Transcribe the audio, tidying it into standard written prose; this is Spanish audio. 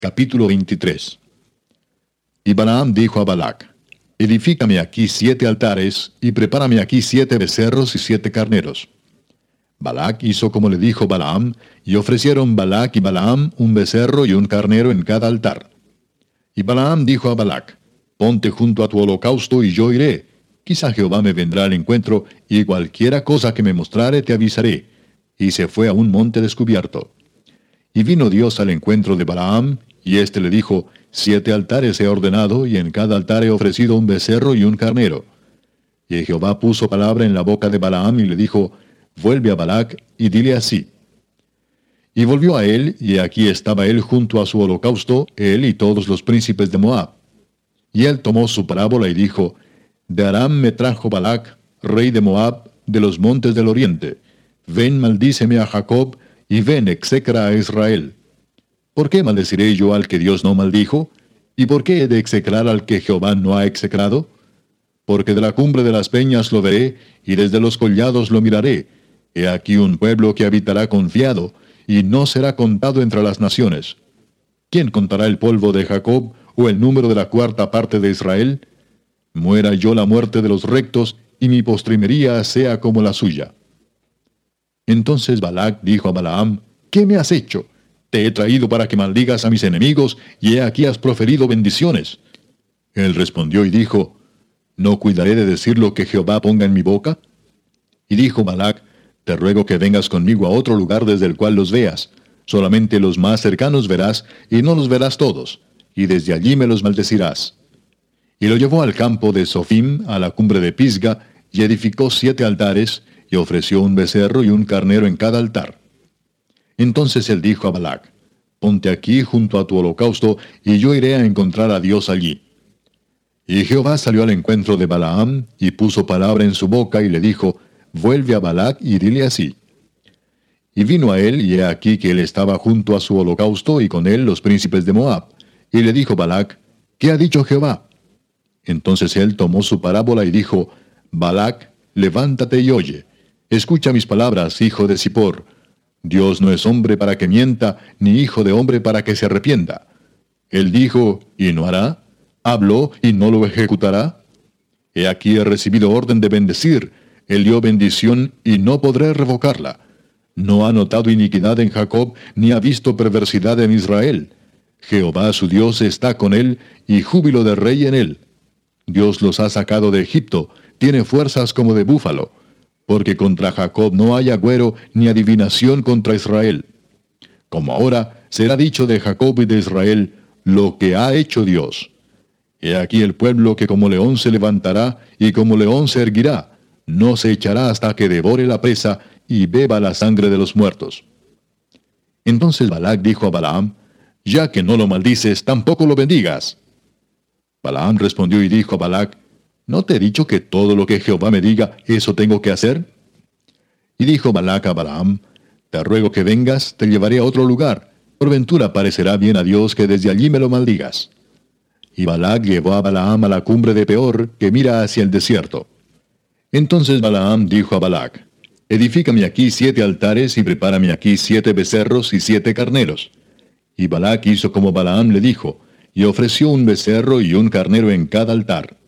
Capítulo 23. Y Balaam dijo a Balac: Edifícame aquí 7 altares, y prepárame aquí 7 becerros y 7 carneros. Balac hizo como le dijo Balaam, y ofrecieron Balac y Balaam un becerro y un carnero en cada altar. Y Balaam dijo a Balac: Ponte junto a tu holocausto, y yo iré. Quizá Jehová me vendrá al encuentro, y cualquiera cosa que me mostrare te avisaré. Y se fue a un monte descubierto. Y vino Dios al encuentro de Balaam, y éste le dijo: 7 altares he ordenado, y en cada altar he ofrecido un becerro y un carnero. Y Jehová puso palabra en la boca de Balaam, y le dijo: Vuelve a Balac, y dile así. Y volvió a él, y aquí estaba él junto a su holocausto, él y todos los príncipes de Moab. Y él tomó su parábola y dijo: De Aram me trajo Balac, rey de Moab, de los montes del oriente. Ven, maldíceme a Jacob, y ven, execra a Israel. ¿Por qué maldeciré yo al que Dios no maldijo? ¿Y por qué he de execrar al que Jehová no ha execrado? Porque de la cumbre de las peñas lo veré, y desde los collados lo miraré. He aquí un pueblo que habitará confiado, y no será contado entre las naciones. ¿Quién contará el polvo de Jacob, o el número de la 4ª parte de Israel? Muera yo la muerte de los rectos, y mi postrimería sea como la suya. Entonces Balac dijo a Balaam: ¿Qué me has hecho? Te he traído para que maldigas a mis enemigos, y he aquí has proferido bendiciones. Él respondió y dijo: ¿No cuidaré de decir lo que Jehová ponga en mi boca? Y dijo Balac: Te ruego que vengas conmigo a otro lugar desde el cual los veas. Solamente los más cercanos verás, y no los verás todos, y desde allí me los maldecirás. Y lo llevó al campo de Sofim, a la cumbre de Pisga, y edificó 7 altares, y ofreció un becerro y un carnero en cada altar. Entonces él dijo a Balac: Ponte aquí junto a tu holocausto, y yo iré a encontrar a Dios allí. Y Jehová salió al encuentro de Balaam, y puso palabra en su boca, y le dijo: Vuelve a Balac, y dile así. Y vino a él, y he aquí que él estaba junto a su holocausto, y con él los príncipes de Moab. Y le dijo Balac: ¿Qué ha dicho Jehová? Entonces él tomó su parábola y dijo: Balac, levántate y oye. Escucha mis palabras, hijo de Zippor. Dios no es hombre para que mienta, ni hijo de hombre para que se arrepienta. Él dijo, y no hará. Habló, y no lo ejecutará. He aquí he recibido orden de bendecir. Él dio bendición, y no podré revocarla. No ha notado iniquidad en Jacob, ni ha visto perversidad en Israel. Jehová su Dios está con él, y júbilo de rey en él. Dios los ha sacado de Egipto, tiene fuerzas como de búfalo. Porque contra Jacob no hay agüero ni adivinación contra Israel. Como ahora será dicho de Jacob y de Israel lo que ha hecho Dios. He aquí el pueblo que como león se levantará y como león se erguirá, no se echará hasta que devore la presa y beba la sangre de los muertos. Entonces Balac dijo a Balaam: Ya que no lo maldices, tampoco lo bendigas. Balaam respondió y dijo a Balac: ¿No te he dicho que todo lo que Jehová me diga, eso tengo que hacer? Y dijo Balac a Balaam: Te ruego que vengas, te llevaré a otro lugar. Por ventura parecerá bien a Dios que desde allí me lo maldigas. Y Balac llevó a Balaam a la cumbre de Peor, que mira hacia el desierto. Entonces Balaam dijo a Balac: Edifícame aquí 7 altares, y prepárame aquí 7 becerros y 7 carneros. Y Balac hizo como Balaam le dijo, y ofreció un becerro y un carnero en cada altar.